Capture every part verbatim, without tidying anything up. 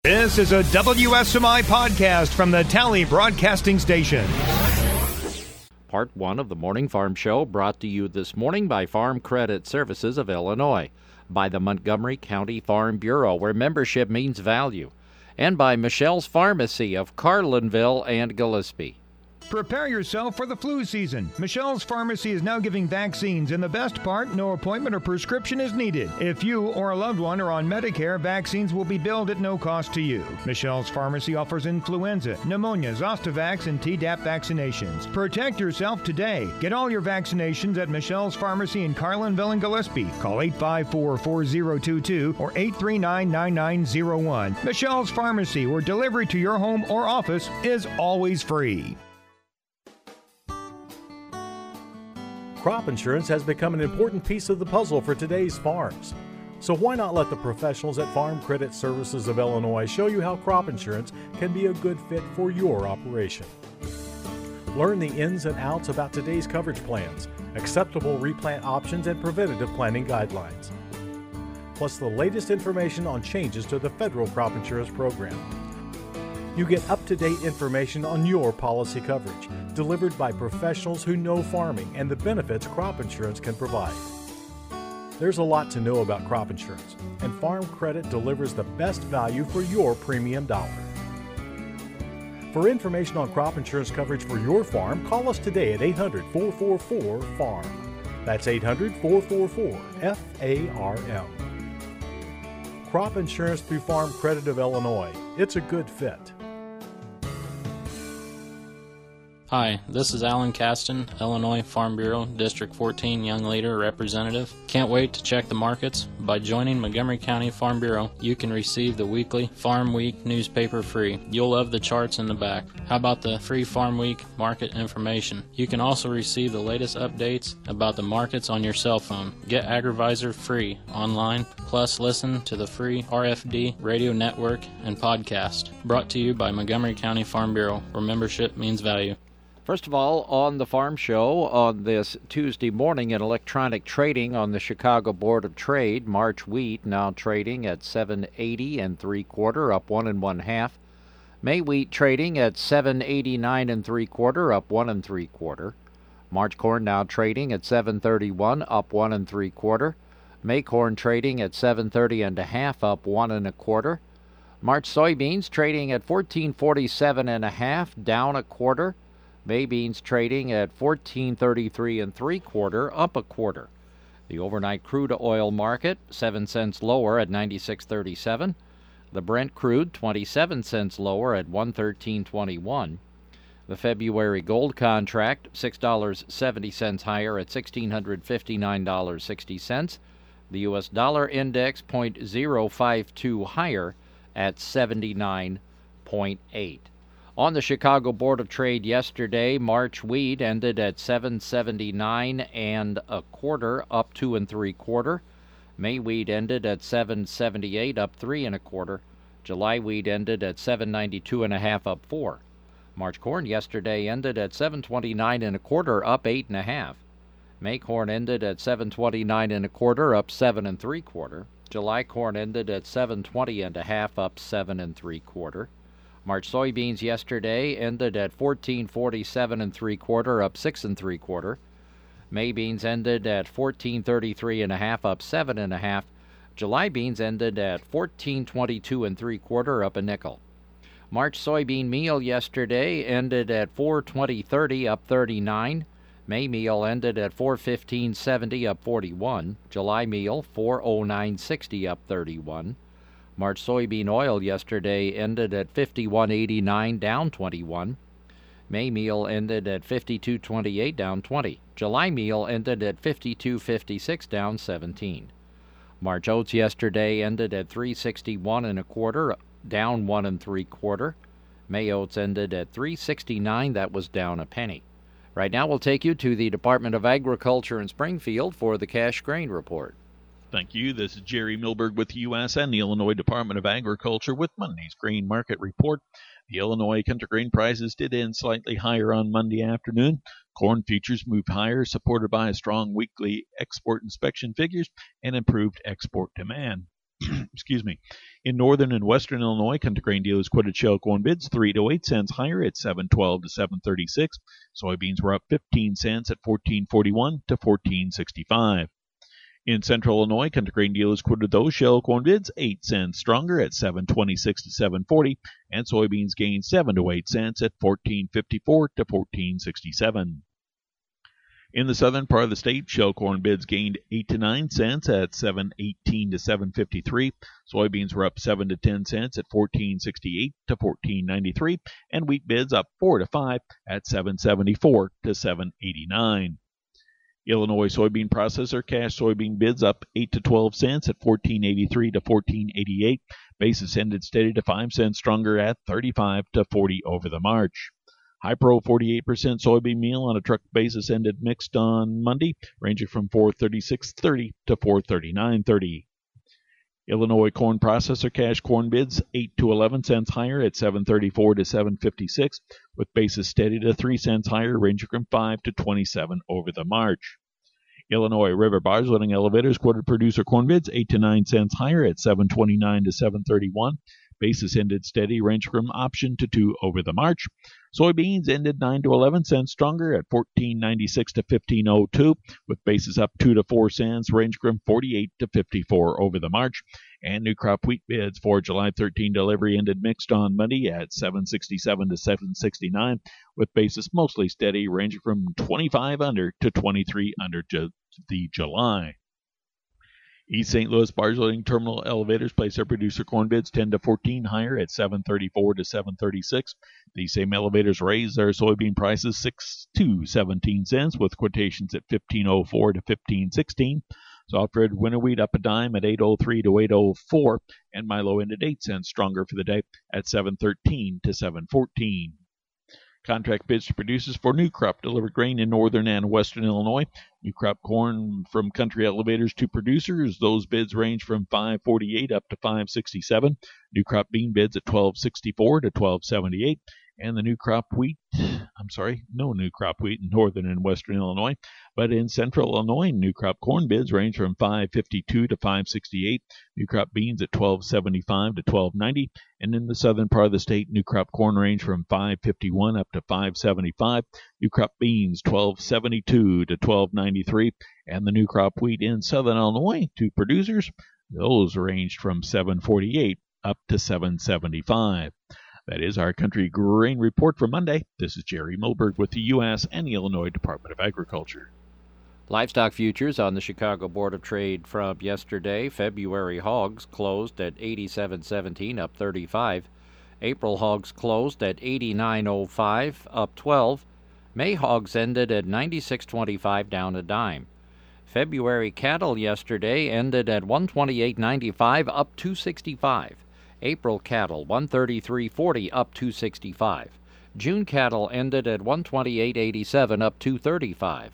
This is a W S M I podcast from the Tally Broadcasting Station. Part one of the Morning Farm Show brought to you this morning by Farm Credit Services of Illinois, by the Montgomery County Farm Bureau, where membership means value, and by Michelle's Pharmacy of Carlinville and Gillespie. Prepare yourself for the flu season. Michelle's Pharmacy is now giving vaccines, and the best part, no appointment or prescription is needed. If you or a loved one are on Medicare, vaccines will be billed at no cost to you. Michelle's Pharmacy offers influenza, pneumonia, Zostavax, and Tdap vaccinations. Protect yourself today. Get all your vaccinations at Michelle's Pharmacy in Carlinville and Gillespie. Call eight five four, four zero two two or eight three nine, nine nine zero one. Michelle's Pharmacy, where delivery to your home or office is always free. Crop insurance has become an important piece of the puzzle for today's farms. So why not let the professionals at Farm Credit Services of Illinois show you how crop insurance can be a good fit for your operation. Learn the ins and outs about today's coverage plans, acceptable replant options, and preventative planning guidelines. Plus the latest information on changes to the federal crop insurance program. You get up-to-date information on your policy coverage, delivered by professionals who know farming and the benefits crop insurance can provide. There's a lot to know about crop insurance, and Farm Credit delivers the best value for your premium dollar. For information on crop insurance coverage for your farm, call us today at eight hundred, four four four, farm. That's eight hundred, four four four, F A R M. Crop insurance through Farm Credit of Illinois. It's a good fit. Hi, this is Alan Caston, Illinois Farm Bureau, District fourteen Young Leader Representative. Can't wait to check the markets. By joining Montgomery County Farm Bureau, you can receive the weekly Farm Week newspaper free. You'll love the charts in the back. How about the free Farm Week market information? You can also receive the latest updates about the markets on your cell phone. Get AgriVisor free online, plus listen to the free R F D radio network and podcast. Brought to you by Montgomery County Farm Bureau, where membership means value. First of all, on the Farm Show on this Tuesday morning in electronic trading on the Chicago Board of Trade, March wheat now trading at seven eighty and three quarter, up one and one half. May wheat trading at seven eighty-nine and three quarter, up one and three quarter. March corn now trading at seven thirty-one, up one and three quarter. May corn trading at seven thirty and a half, up one and a quarter. March soybeans trading at fourteen forty-seven and a half, down a quarter. May beans trading at fourteen thirty-three and three quarter, up a quarter. The overnight crude oil market seven cents lower at ninety-six thirty-seven. The Brent crude twenty-seven cents lower at one thirteen twenty-one. The February gold contract six dollars and seventy cents higher at one thousand six hundred fifty-nine dollars and sixty cents. The U S dollar index zero point zero five two higher at seventy-nine point eight. On the Chicago Board of Trade yesterday, March wheat ended at seven seventy-nine and a quarter, up two and three quarter. May wheat ended at seven seventy-eight, up three and a quarter. July wheat ended at seven ninety-two and a half, up four. March corn yesterday ended at seven twenty-nine and a quarter, up eight and a half. May corn ended at seven twenty-nine and a quarter, up seven and three quarter. July corn ended at seven twenty and a half, up seven and three quarter. March soybeans yesterday ended at fourteen forty-seven and three quarter, up six and three quarter. May beans ended at fourteen thirty-three and a half, up seven and a half. July beans ended at fourteen twenty-two and three quarter, up a nickel. March soybean meal yesterday ended at four twenty thirty, up thirty-nine. May meal ended at four fifteen seventy, up forty-one. July meal four oh nine sixty, up thirty-one. March soybean oil yesterday ended at fifty-one eighty-nine, down twenty-one. May meal ended at fifty-two twenty-eight, down twenty. July meal ended at fifty-two fifty-six, down seventeen. March oats yesterday ended at three sixty-one and a quarter, down one and three quarter. May oats ended at three sixty-nine, that was down a penny. Right now we'll take you to the Department of Agriculture in Springfield for the cash grain report. Thank you. This is Jerry Milberg with U S and the Illinois Department of Agriculture with Monday's grain market report. The Illinois country grain prices did end slightly higher on Monday afternoon. Corn futures moved higher, supported by a strong weekly export inspection figures and improved export demand. Excuse me. In northern and western Illinois, country grain dealers quoted shell corn bids three to eight cents higher at seven twelve to seven thirty-six. Soybeans were up fifteen cents at fourteen forty-one to fourteen sixty-five. In central Illinois, country grain dealers quoted those shell corn bids eight cents stronger at seven twenty-six to seven forty, and soybeans gained seven to eight cents at fourteen fifty-four to fourteen sixty-seven. In the southern part of the state, shell corn bids gained eight to nine cents at seven eighteen to seven fifty-three. Soybeans were up seven to ten cents at fourteen sixty-eight to fourteen ninety-three, and wheat bids up four to five at seven seventy-four to seven eighty-nine. Illinois soybean processor cash soybean bids up eight to twelve cents at fourteen eighty-three to fourteen eighty-eight. Basis ended steady to five cents stronger at thirty-five to forty over the March. High Pro forty-eight percent soybean meal on a truck basis ended mixed on Monday, ranging from four thirty-six thirty to four thirty-nine thirty. Illinois corn processor cash corn bids eight to eleven cents higher at seven thirty-four to seven fifty-six, with basis steady to three cents higher, ranging from five to twenty-seven over the March. Illinois River Bars loading elevators quoted producer corn bids eight to nine cents higher at seven twenty-nine to seven thirty-one. Basis ended steady, ranging from option to two over the March. Soybeans ended nine to eleven cents stronger at fourteen ninety-six to fifteen oh two, with basis up two to four cents, ranging from forty-eight to fifty-four over the March. And new crop wheat bids for July thirteenth delivery ended mixed on Monday at seven sixty-seven to seven sixty-nine, with basis mostly steady, ranging from twenty-five under to twenty-three under ju- the July. East Saint Louis barge loading terminal elevators place their producer corn bids ten to fourteen higher at seven thirty-four to seven thirty-six. These same elevators raised their soybean prices six to seventeen cents, with quotations at fifteen oh four to fifteen sixteen. Soft red winter wheat up a dime at eight oh three to eight oh four, and Milo ended eight cents stronger for the day at seven thirteen to seven fourteen. Contract bids to producers for new crop delivered grain in northern and western Illinois. New crop corn from country elevators to producers, those bids range from five forty-eight up to five sixty-seven. New crop bean bids at twelve sixty-four to twelve seventy-eight. And the new crop wheat, I'm sorry, no new crop wheat in northern and western Illinois, but in central Illinois, new crop corn bids range from five fifty-two to five sixty-eight, new crop beans at twelve seventy-five to twelve ninety, and in the southern part of the state, new crop corn range from five fifty-one up to five seventy-five, new crop beans twelve seventy-two to twelve ninety-three, and the new crop wheat in southern Illinois to producers, those ranged from seven forty-eight up to seven seventy-five. That is our country grain report for Monday. This is Jerry Milberg with the U S and the Illinois Department of Agriculture. Livestock futures on the Chicago Board of Trade from yesterday. February hogs closed at eighty-seven seventeen, up thirty-five. April hogs closed at eighty-nine oh five, up twelve. May hogs ended at ninety-six twenty-five, down a dime. February cattle yesterday ended at one twenty-eight ninety-five, up two sixty-five. April cattle one thirty-three forty, up two sixty-five. June cattle ended at one twenty-eight eighty-seven, up two thirty-five.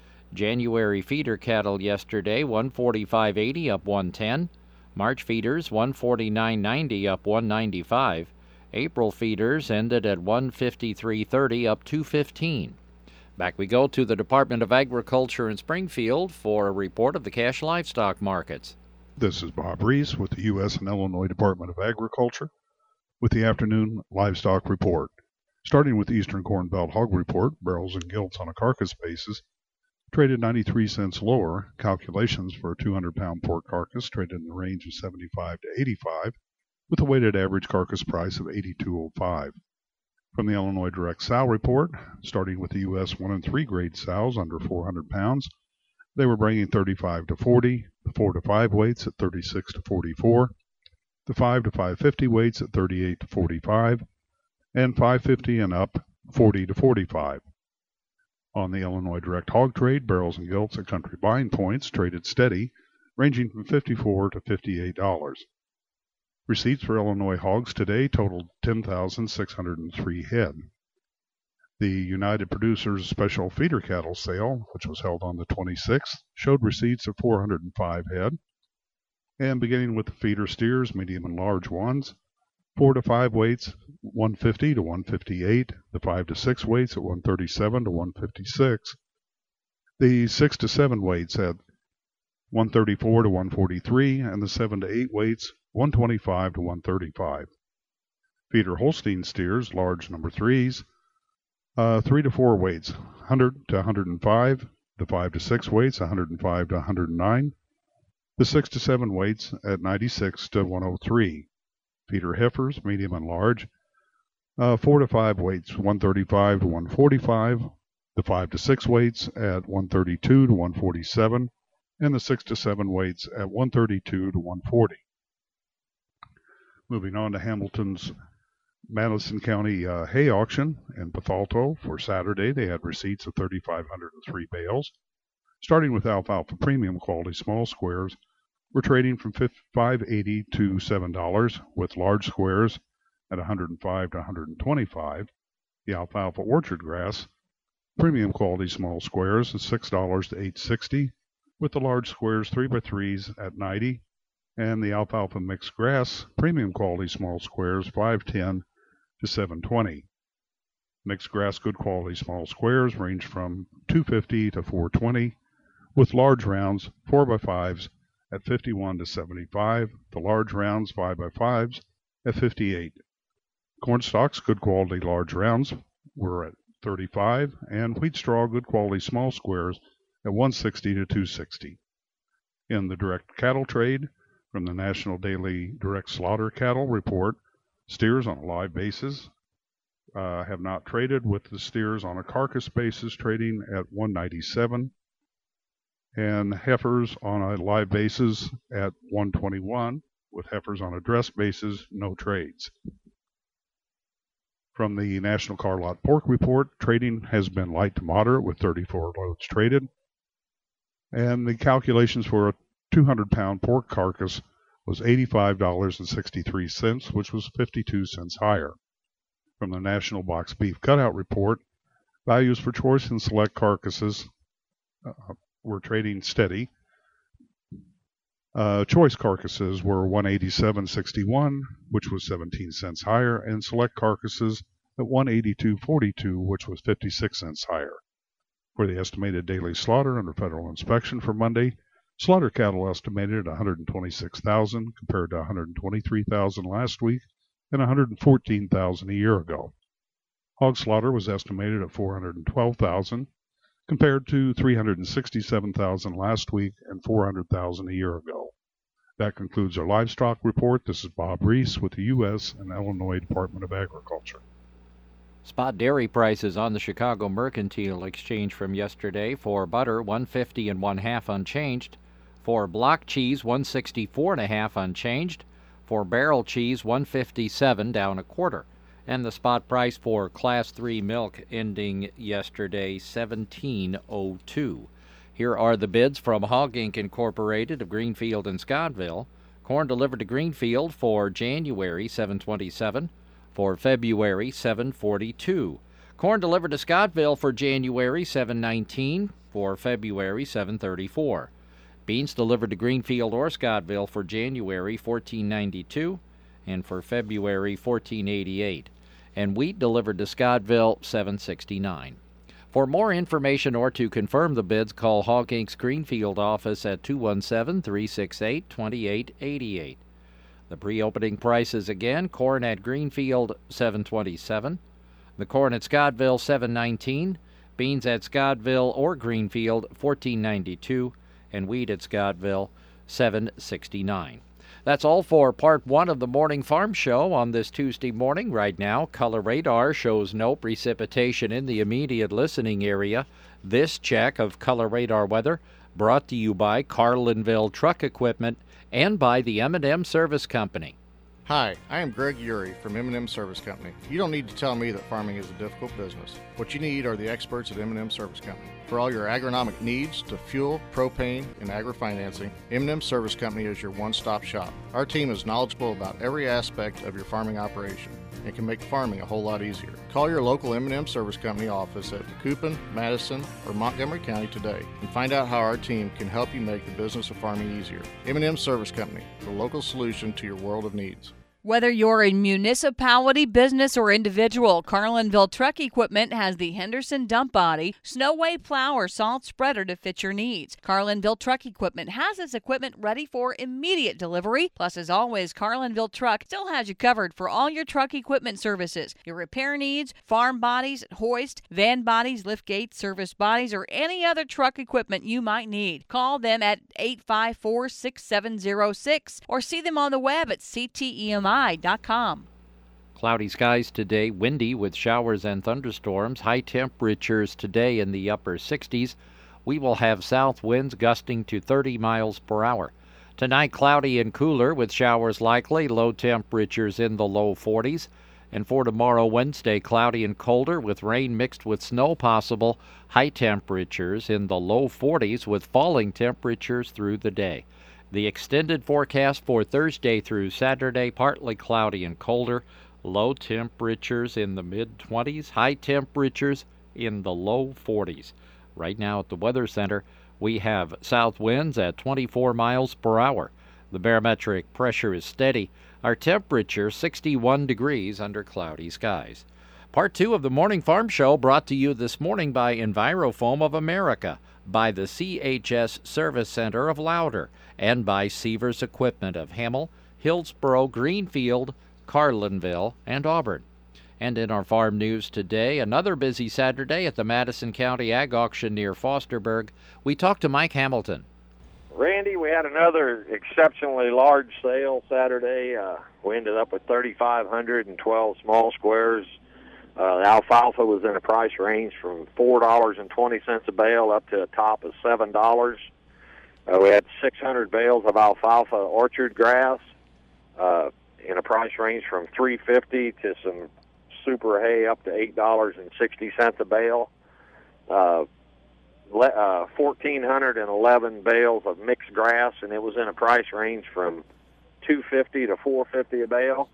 January feeder cattle yesterday one forty-five eighty, up one ten. March feeders one forty-nine ninety, up one ninety-five. April feeders ended at one fifty-three thirty, up two fifteen. Back we go to the Department of Agriculture in Springfield for a report of the cash livestock markets. This is Bob Reese with the U S and Illinois Department of Agriculture with the afternoon livestock report. Starting with the Eastern Corn Belt Hog Report, barrels and gilts on a carcass basis traded ninety-three cents lower. Calculations for a two hundred pound pork carcass traded in the range of seventy-five to eighty-five, with a weighted average carcass price of eighty-two oh five. From the Illinois Direct Sow Report, starting with the U S one and three grade sows under four hundred pounds, they were bringing thirty-five to forty, the four to five weights at thirty-six to forty-four, the five to five fifty weights at thirty-eight to forty-five, and five fifty and up forty to forty-five. On the Illinois Direct Hog Trade, barrels and gilts at country buying points traded steady, ranging from fifty-four to fifty-eight dollars. Receipts for Illinois hogs today totaled ten thousand six hundred three head. The United Producers Special Feeder Cattle Sale, which was held on the twenty-sixth, showed receipts of four hundred five head. And beginning with the feeder steers, medium and large ones, four to five weights, one fifty to one fifty-eight, the five to six weights at one thirty-seven to one fifty-six. The six to seven weights had one thirty-four to one forty-three, and the seven to eight weights, one twenty-five to one thirty-five. Feeder Holstein steers, large number threes, uh, three to four weights, one hundred to one hundred five. The five to six weights, one hundred five to one hundred nine. The six to seven weights at ninety-six to one oh three. Feeder heifers, medium and large, uh, four to five weights, one thirty-five to one forty-five. The five to six weights at one thirty-two to one forty-seven, and the six to seven weights at one thirty-two to one forty. Moving on to Hamilton's Madison County uh, hay auction in Bethalto for Saturday. They had receipts of three thousand five hundred three bales. Starting with alfalfa premium quality small squares, we're trading from five eighty to seven dollars, with large squares at one hundred five to one hundred twenty-five. The alfalfa orchard grass premium quality small squares is six dollars to eight sixty, with the large squares three by threes at ninety, and the alfalfa mixed grass premium quality small squares five ten to seven twenty. Mixed grass good quality small squares range from two fifty to four twenty, with large rounds four by fives at fifty-one to seventy-five, the large rounds five by fives at fifty-eight. Corn stalks good quality large rounds were at thirty-five, and wheat straw good quality small squares at one sixty to two sixty. In the direct cattle trade, from the National Daily Direct Slaughter Cattle Report, steers on a live basis uh, have not traded, with the steers on a carcass basis trading at one ninety-seven, and heifers on a live basis at one twenty-one, with heifers on a dress basis, no trades. From the National Car Lot Pork Report, trading has been light to moderate with thirty-four loads traded, and the calculations for a two hundred pound pork carcass was eighty-five dollars and sixty-three cents, which was fifty-two cents higher. From the National Box Beef Cutout Report, values for choice and select carcasses uh, were trading steady. Uh, choice carcasses were one eighty-seven sixty-one, which was seventeen cents higher, and select carcasses at one eighty-two forty-two, which was fifty-six cents higher. For the estimated daily slaughter under federal inspection for Monday, slaughter cattle estimated at one hundred twenty-six thousand compared to one hundred twenty-three thousand last week and one hundred fourteen thousand a year ago. Hog slaughter was estimated at four hundred twelve thousand compared to three hundred sixty-seven thousand last week and four hundred thousand a year ago. That concludes our livestock report. This is Bob Reese with the U S and Illinois Department of Agriculture. Spot dairy prices on the Chicago Mercantile Exchange from yesterday: for butter, one fifty and one half unchanged. For block cheese, one sixty-four and a half unchanged. For barrel cheese, one fifty-seven, down a quarter. And the spot price for Class three milk ending yesterday, seventeen oh two. Here are the bids from Hog Incorporated. Incorporated of Greenfield and Scottville. Corn delivered to Greenfield for January, seven twenty-seven. For February, seven forty-two. Corn delivered to Scottville for January, seven nineteen. For February, seven thirty-four. Beans delivered to Greenfield or Scottville for January, fourteen ninety-two. And for February, fourteen eighty-eight. And wheat delivered to Scottville, seven sixty-nine. For more information or to confirm the bids, call Hog Incorporated's Greenfield office at two one seven, three six eight, two eight eight eight. The pre-opening prices again: corn at Greenfield, seven twenty-seven. The corn at Scottville, seven nineteen. Beans at Scottville or Greenfield, fourteen ninety-two. And wheat at Scottville, seven sixty-nine. That's all for part one of the Morning Farm Show on this Tuesday morning. Right now, Color Radar shows no precipitation in the immediate listening area. This check of Color Radar weather brought to you by Carlinville Truck Equipment and by the M and M Service Company. Hi, I am Greg Urey from M and M Service Company. You don't need to tell me that farming is a difficult business. What you need are the experts at M and M Service Company. For all your agronomic needs to fuel, propane, and agri-financing, M and M Service Company is your one-stop shop. Our team is knowledgeable about every aspect of your farming operation and can make farming a whole lot easier. Call your local M and M Service Company office at Macoupin, Madison, or Montgomery County today and find out how our team can help you make the business of farming easier. M and M Service Company, the local solution to your world of needs. Whether you're a municipality, business, or individual, Carlinville Truck Equipment has the Henderson dump body, Snowway plow, or salt spreader to fit your needs. Carlinville Truck Equipment has its equipment ready for immediate delivery. Plus, as always, Carlinville Truck still has you covered for all your truck equipment services. Your repair needs, farm bodies, hoist, van bodies, lift gates, service bodies, or any other truck equipment you might need. Call them at eight five four, six seven zero six or see them on the web at c t e m i dot com. Cloudy skies today, windy with showers and thunderstorms. High temperatures today in the upper sixties. We will have south winds gusting to thirty miles per hour. Tonight, cloudy and cooler with showers likely, low temperatures in the low forties. And for tomorrow, Wednesday, cloudy and colder with rain mixed with snow possible. High temperatures in the low forties with falling temperatures through the day. The extended forecast for Thursday through Saturday, partly cloudy and colder. Low temperatures in the mid-twenties, high temperatures in the low forties. Right now at the Weather Center, we have south winds at twenty-four miles per hour. The barometric pressure is steady. Our temperature sixty-one degrees under cloudy skies. Part two of the Morning Farm Show brought to you this morning by Envirofoam of America, by the C H S Service Center of Louder, and by Seavers Equipment of Hamel, Hillsboro, Greenfield, Carlinville, and Auburn. And in our farm news today, another busy Saturday at the Madison County Ag Auction near Fosterburg. We talked to Mike Hamilton. Randy, we had another exceptionally large sale Saturday. Uh, we ended up with three thousand five hundred twelve small squares. Uh, the alfalfa was in a price range from four dollars and twenty cents a bale up to a top of seven dollars. Uh, we had six hundred bales of alfalfa orchard grass uh, in a price range from three dollars and fifty cents to some super hay up to eight dollars and sixty cents a bale. Uh, le- uh, one thousand four hundred eleven bales of mixed grass, and it was in a price range from two dollars and fifty cents to four dollars and fifty cents a bale.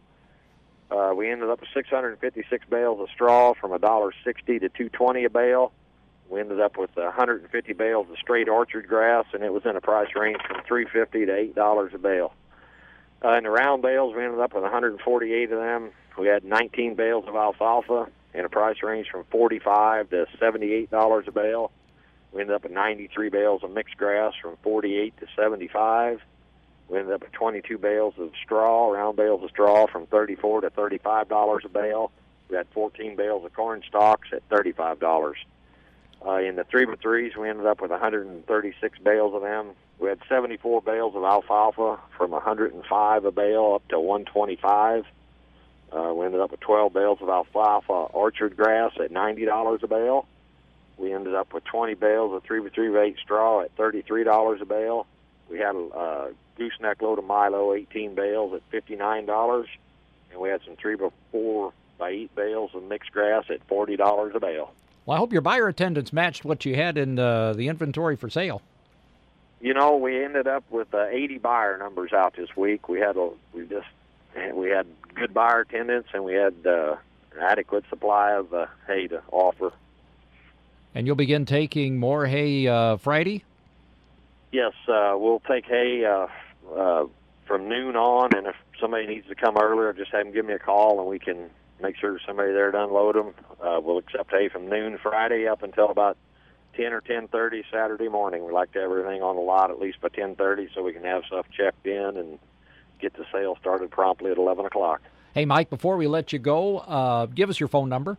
Uh, we ended up with six hundred fifty-six bales of straw from one dollar and sixty cents to two dollars and twenty cents a bale. We ended up with one hundred fifty bales of straight orchard grass, and it was in a price range from three dollars and fifty cents to eight dollars a bale. Uh, in the round bales, we ended up with one hundred forty-eight of them. We had nineteen bales of alfalfa in a price range from forty-five dollars to seventy-eight dollars a bale. We ended up with ninety-three bales of mixed grass from forty-eight dollars to seventy-five dollars. We ended up with twenty-two bales of straw, round bales of straw from thirty-four dollars to thirty-five dollars a bale. We had fourteen bales of corn stalks at thirty-five dollars. Uh, in the three by threes, we ended up with one hundred thirty-six bales of them. We had seventy-four bales of alfalfa from one hundred five a bale up to one hundred twenty-five. Uh, we ended up with twelve bales of alfalfa orchard grass at ninety dollars a bale. We ended up with twenty bales of three by three by eight straw at thirty-three dollars a bale. We had a uh, gooseneck load of Milo, eighteen bales at fifty-nine dollars. And we had some three by four by eight bales of mixed grass at forty dollars a bale. Well, I hope your buyer attendance matched what you had in uh, the inventory for sale. You know, we ended up with uh, eighty buyer numbers out this week. We had a, we just we had good buyer attendance, and we had uh, an adequate supply of uh, hay to offer. And you'll begin taking more hay uh, Friday? Yes, uh, we'll take hay uh, uh, from noon on, and if somebody needs to come earlier, just have them give me a call, and we can make sure somebody there to unload them. Uh, we'll accept hay from noon Friday up until about ten or ten thirty Saturday morning. We like to have everything on the lot at least by ten thirty so we can have stuff checked in and get the sale started promptly at eleven o'clock. Hey, Mike, before we let you go, uh, give us your phone number.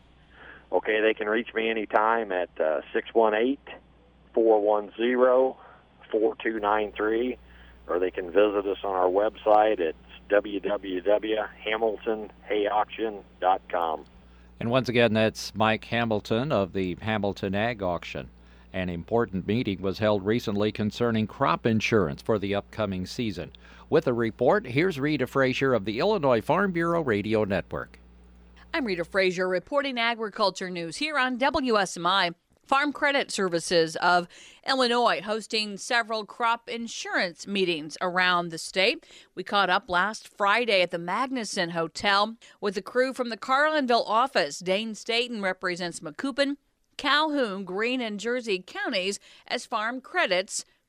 Okay, they can reach me anytime at uh, six one eight, four one zero, four two nine three, or they can visit us on our website at w w w dot hamilton hay auction dot com. And once again, that's Mike Hamilton of the Hamilton Ag Auction. An important meeting was held recently concerning crop insurance for the upcoming season. With a report, here's Rita Frazier of the Illinois Farm Bureau Radio Network. I'm Rita Frazier reporting agriculture news here on W S M I. Farm Credit Services of Illinois hosting several crop insurance meetings around the state. We caught up last Friday at the Magnuson Hotel with the crew from the Carlinville office. Dane Staten represents Macoupin, Calhoun, Greene, and Jersey counties as Farm Credit's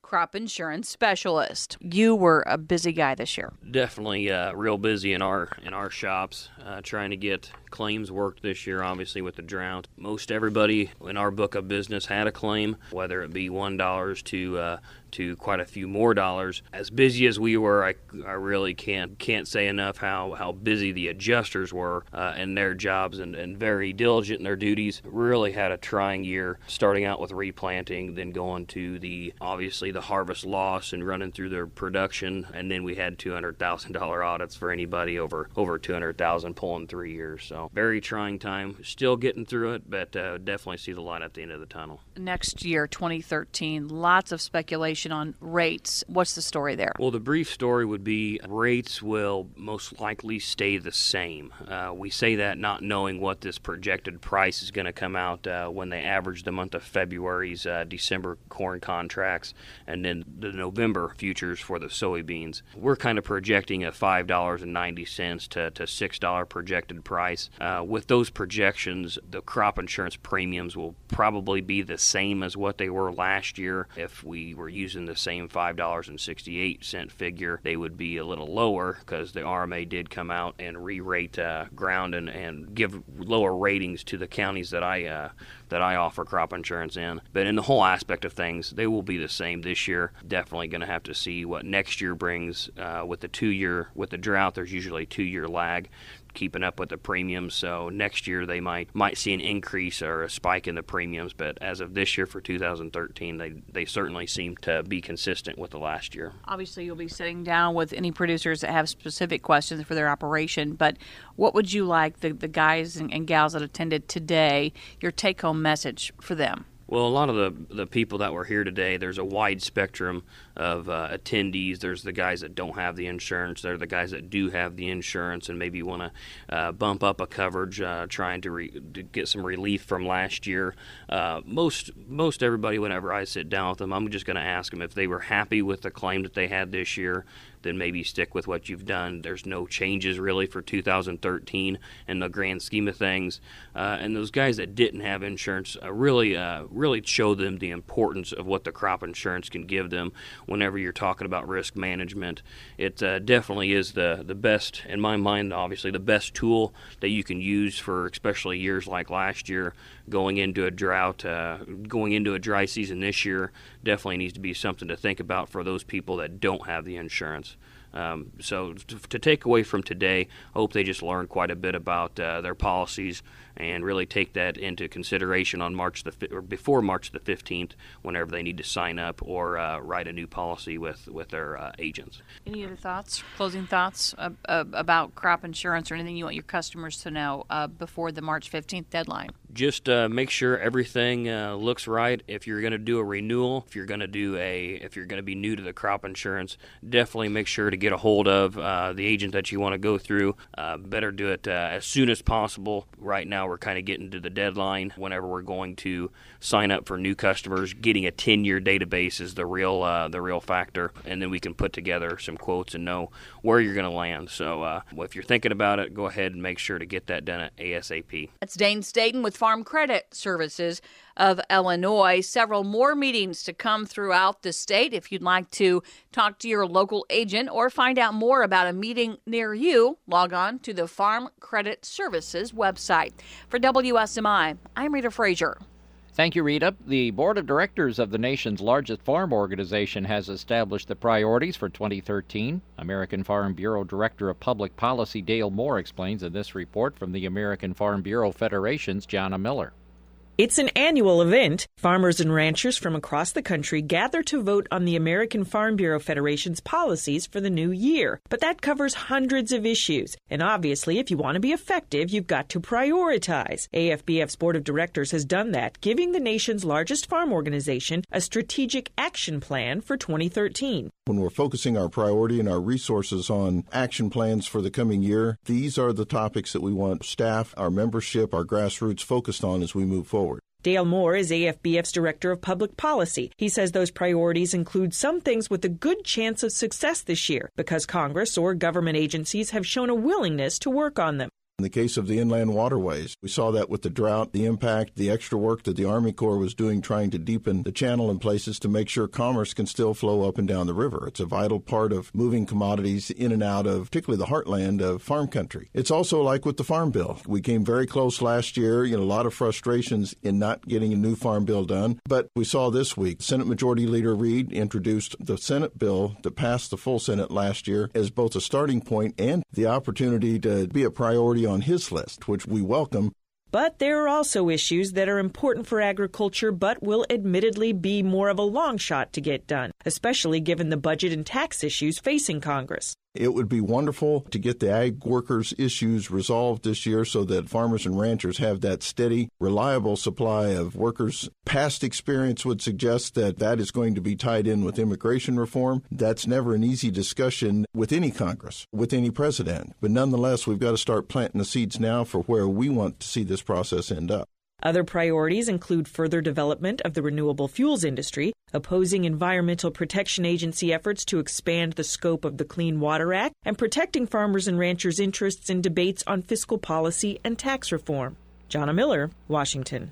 crop insurance specialist. You were a busy guy this year. Definitely uh, real busy in our in our shops, uh, trying to get claims worked this year, obviously with the drought. Most everybody in our book of business had a claim, whether it be one dollar to uh, to quite a few more dollars. As busy as we were, I, I really can't can't say enough how, how busy the adjusters were uh, in their jobs and, and very diligent in their duties. Really had a trying year, starting out with replanting, then going to the obviously the harvest loss and running through their production, and then we had two hundred thousand dollars audits for anybody over over two hundred thousand dollars pulling three years. So very trying time. Still getting through it, but uh, definitely see the light at the end of the tunnel. Next year, twenty thirteen, lots of speculation on rates. What's the story there? Well, the brief story would be rates will most likely stay the same. Uh, we say that not knowing what this projected price is going to come out uh, when they average the month of February's uh, December corn contracts and then the November futures for the soybeans. We're kind of projecting a five dollars and ninety cents to, to six dollars projected price. Uh, with those projections, the crop insurance premiums will probably be the same as what they were last year. If we were using the same five dollars and sixty-eight cents figure, they would be a little lower because the R M A did come out and re-rate uh, ground and, and give lower ratings to the counties that I uh, that I offer crop insurance in. But in the whole aspect of things, they will be the same this year. Definitely going to have to see what next year brings uh, with the two-year, with the drought. There's usually a two-year lag keeping up with the premiums, so next year they might might see an increase or a spike in the premiums, but as of this year for two thousand thirteen, they they certainly seem to be consistent with the last year. Obviously, you'll be sitting down with any producers that have specific questions for their operation, but what would you like the, the guys and, and gals that attended today, your take-home message for them? Well, a lot of the the people that were here today, there's a wide spectrum of uh, attendees. There's the guys that don't have the insurance. There are the guys that do have the insurance and maybe want to uh, bump up a coverage, uh, trying to, re- to get some relief from last year. Uh, most most everybody, whenever I sit down with them, I'm just going to ask them if they were happy with the claim that they had this year, then maybe stick with what you've done. There's no changes really for two thousand thirteen in the grand scheme of things. Uh, and those guys that didn't have insurance, uh, really uh, really show them the importance of what the crop insurance can give them whenever you're talking about risk management. It uh, definitely is the, the best, in my mind, obviously the best tool that you can use for especially years like last year, going into a drought, uh, going into a dry season this year. Definitely needs to be something to think about for those people that don't have the insurance. Um, so to, to take away from today, I hope they just learn quite a bit about uh, their policies and really take that into consideration on March the or before March the fifteenth, whenever they need to sign up or uh, write a new policy with with their uh, agents. Any other thoughts, closing thoughts uh, uh, about crop insurance or anything you want your customers to know uh, before the March fifteenth deadline? Just uh, make sure everything uh, looks right. If you're going to do a renewal, if you're going to do a, if you're going to be new to the crop insurance, definitely make sure to get a hold of uh, the agent that you want to go through. Uh, better do it uh, as soon as possible. Right now, we're kind of getting to the deadline. Whenever we're going to sign up for new customers, getting a ten-year database is the real, uh, the real factor, and then we can put together some quotes and know where you're going to land. So, uh, if you're thinking about it, go ahead and make sure to get that done at ASAP. That's Dane Staten with Farm Credit Services of Illinois. Several more meetings to come throughout the state. If you'd like to talk to your local agent or find out more about a meeting near you, log on to the Farm Credit Services website. For W S M I, I'm Rita Frazier. Thank you, Rita. The Board of Directors of the nation's largest farm organization has established the priorities for twenty thirteen. American Farm Bureau Director of Public Policy Dale Moore explains in this report from the American Farm Bureau Federation's Jana Miller. It's an annual event. Farmers and ranchers from across the country gather to vote on the American Farm Bureau Federation's policies for the new year. But that covers hundreds of issues. And obviously, if you want to be effective, you've got to prioritize. A F B F's Board of Directors has done that, giving the nation's largest farm organization a strategic action plan for twenty thirteen. When we're focusing our priority and our resources on action plans for the coming year, these are the topics that we want staff, our membership, our grassroots focused on as we move forward. Dale Moore is A F B F's Director of Public Policy. He says those priorities include some things with a good chance of success this year because Congress or government agencies have shown a willingness to work on them. In the case of the inland waterways, we saw that with the drought, the impact, the extra work that the Army Corps was doing trying to deepen the channel in places to make sure commerce can still flow up and down the river. It's a vital part of moving commodities in and out of particularly the heartland of farm country. It's also like with the Farm Bill. We came very close last year, you know, a lot of frustrations in not getting a new Farm Bill done, but we saw this week Senate Majority Leader Reid introduced the Senate bill that passed the full Senate last year as both a starting point and the opportunity to be a priority on his list, which we welcome. But there are also issues that are important for agriculture but will admittedly be more of a long shot to get done, especially given the budget and tax issues facing Congress. It would be wonderful to get the ag workers' issues resolved this year so that farmers and ranchers have that steady, reliable supply of workers. Past experience would suggest that that is going to be tied in with immigration reform. That's never an easy discussion with any Congress, with any president. But nonetheless, we've got to start planting the seeds now for where we want to see this process end up. Other priorities include further development of the renewable fuels industry, opposing Environmental Protection Agency efforts to expand the scope of the Clean Water Act, and protecting farmers and ranchers' interests in debates on fiscal policy and tax reform. Jonna Miller, Washington.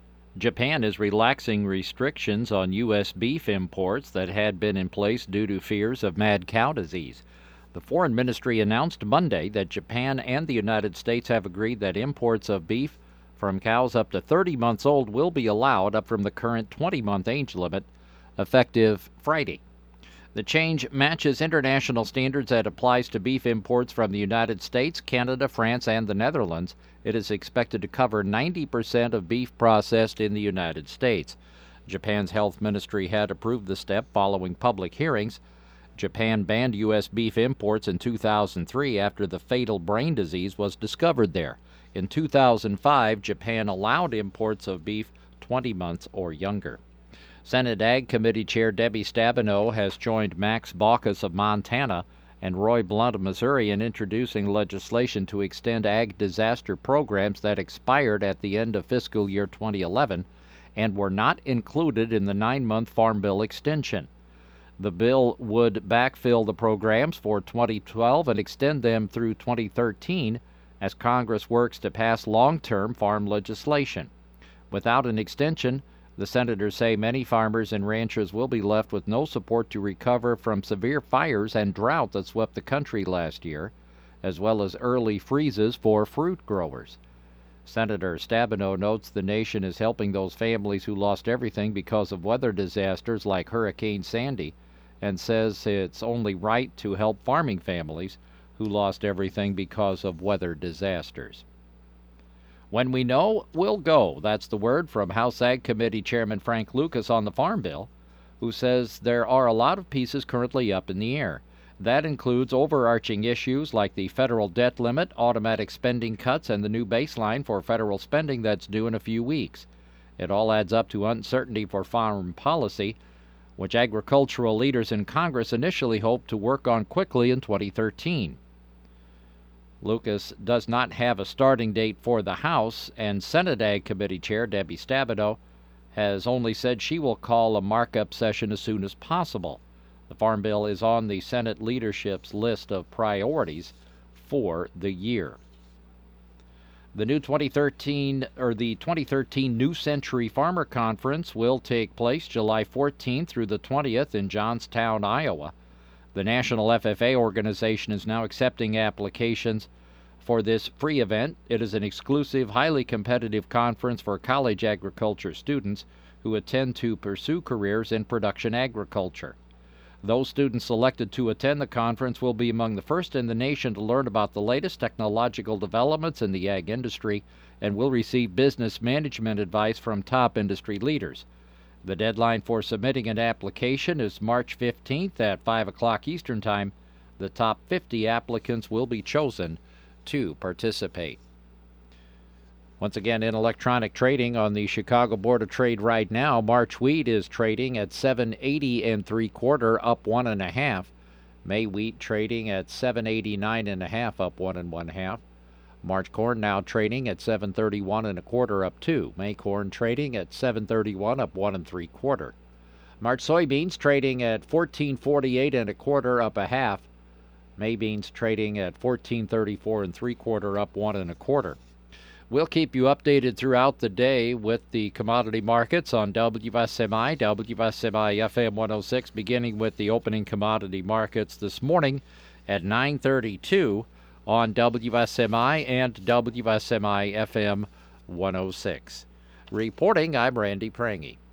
Japan is relaxing restrictions on U S beef imports that had been in place due to fears of mad cow disease. The Foreign Ministry announced Monday that Japan and the United States have agreed that imports of beef from cows up to thirty months old will be allowed, up from the current twenty-month age limit, effective Friday. The change matches international standards that applies to beef imports from the United States, Canada, France, and the Netherlands. It is expected to cover ninety percent of beef processed in the United States. Japan's health ministry had approved the step following public hearings. Japan banned U S beef imports in two thousand three after the fatal brain disease was discovered there. In two thousand five, Japan allowed imports of beef twenty months or younger. Senate Ag Committee Chair Debbie Stabenow has joined Max Baucus of Montana and Roy Blunt of Missouri in introducing legislation to extend ag disaster programs that expired at the end of fiscal year twenty eleven and were not included in the nine-month Farm Bill extension. The bill would backfill the programs for twenty twelve and extend them through twenty thirteen as Congress works to pass long-term farm legislation. Without an extension, the senators say many farmers and ranchers will be left with no support to recover from severe fires and drought that swept the country last year, as well as early freezes for fruit growers. Senator Stabenow notes the nation is helping those families who lost everything because of weather disasters like Hurricane Sandy, and says it's only right to help farming families who lost everything because of weather disasters. When we know, we'll go. That's the word from House Ag Committee Chairman Frank Lucas on the Farm Bill, who says there are a lot of pieces currently up in the air. That includes overarching issues like the federal debt limit, automatic spending cuts, and the new baseline for federal spending that's due in a few weeks. It all adds up to uncertainty for farm policy, which agricultural leaders in Congress initially hoped to work on quickly in twenty thirteen. Lucas does not have a starting date for the House, and Senate Ag Committee Chair Debbie Stabenow has only said she will call a markup session as soon as possible. The Farm Bill is on the Senate leadership's list of priorities for the year. The new twenty thirteen or the twenty thirteen New Century Farmer Conference will take place July fourteenth through the twentieth in Johnstown, Iowa. The National F F A organization is now accepting applications for this free event. It is an exclusive, highly competitive conference for college agriculture students who intend to pursue careers in production agriculture. Those students selected to attend the conference will be among the first in the nation to learn about the latest technological developments in the ag industry and will receive business management advice from top industry leaders. The deadline for submitting an application is March fifteenth at five o'clock Eastern Time. The top fifty applicants will be chosen to participate. Once again, in electronic trading on the Chicago Board of Trade right now, March wheat is trading at seven eighty and three quarter, up one and a half. May wheat trading at seven eighty-nine and a half, up one and one half. March corn now trading at seven thirty-one and a quarter, up two. May corn trading at seven thirty-one, up one and three quarter. March soybeans trading at fourteen forty-eight and a quarter, up a half. May beans trading at fourteen thirty-four and three quarter, up one and a quarter. We'll keep you updated throughout the day with the commodity markets on W S M I, W S M I F M one oh six, beginning with the opening commodity markets this morning at nine thirty-two on W S M I and W S M I F M one oh six. Reporting, I'm Randy Prange.